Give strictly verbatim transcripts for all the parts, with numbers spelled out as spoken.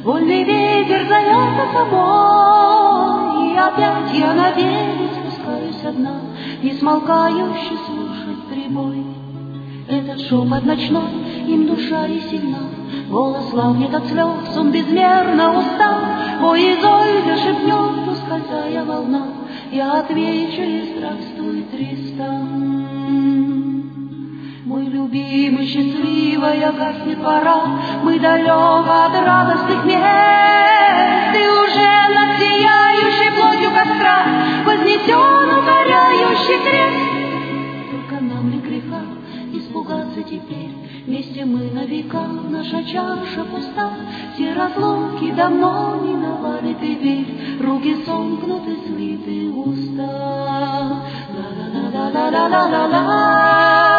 Вольный ветер зовет за собой, и опять я на берег спускаюсь одна, не смолкающий слушать прибой. Этот шепот ночной, им душа и сильна, голос лавнет от слез, он безмерно устал. Ой, Изольда шепнет, ускользая волна, я отвечу ей: здравствуй, Тристан. Мой любимый, счастливая гаснет пора, мы далеко от радостных мест, и уже над сияющей плотью костра вознесен укоряющий крест. Только нам ли греха испугаться теперь? Вместе мы на века, наша чаша пуста, все разлуки давно миновали теперь, руки сомкнуты, слиты уста. Ла-ла-ла-ла-ла-ла-ла-ла.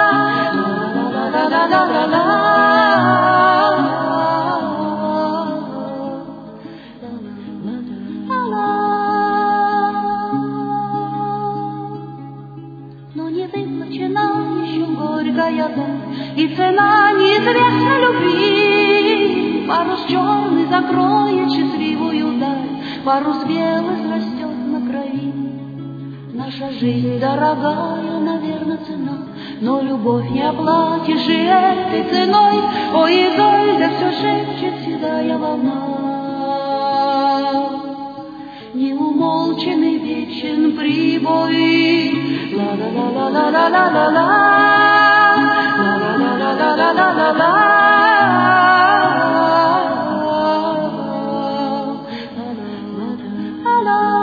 Но не выплачена еще горькая боль, и цена неизвестна любви. Парус черный закроет счастливую даль, парус белый растет на крови. Наша жизнь дорогая, наверное, цена, но любовь не оплатишь и этой ценой. Ой, Изольда, все шепчет седая волна, неумолченный вечен прибой. Ла-ла-ла-ла-ла-ла-ла-ла, ла-ла-ла-ла-ла-ла-ла-ла. La